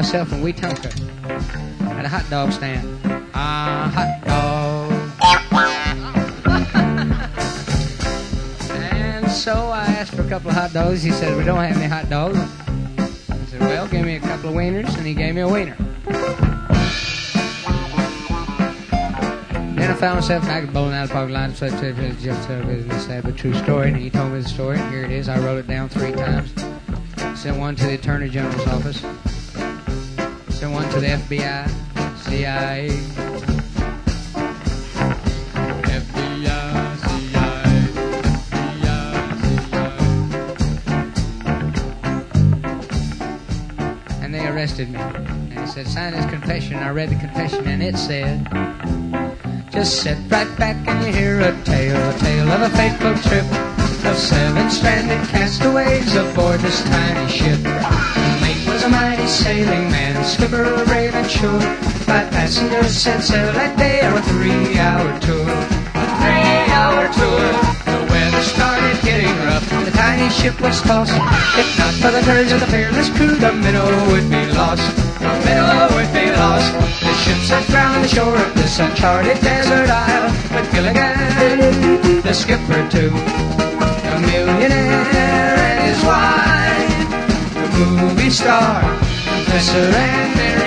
myself and Wetumpka at a hot dog stand. Hot dog. And so I asked for a couple of hot dogs. He said, we don't have any hot dogs. I said, well, give me a couple of wieners, and he gave me a wiener. Then I found myself back at bowling out of the parking lot. So I said, just a true story. And he told me the story. Here it is. I wrote it down 3 times. Sent one to the Attorney General's office. Sent one to the FBI, CIA. FBI, CIA, FBI. And they arrested me. And he said, sign this confession. I read the confession, and it said, just sit right back and you hear a tale of a fateful trip of 7 stranded castaways aboard this tiny ship. The mate was a mighty sailing man, skipper a brave and sure. 5 passengers set sail that day on a 3-hour tour. A 3-hour tour. The weather started getting rough. The tiny ship was tossed. If not for the courage of the fearless crew, the minnow would be lost. The minnow would be lost. The ship set round the shore of this uncharted desert isle, with Gilligan, the skipper too, a millionaire and his wife, the movie star, Professor and Mary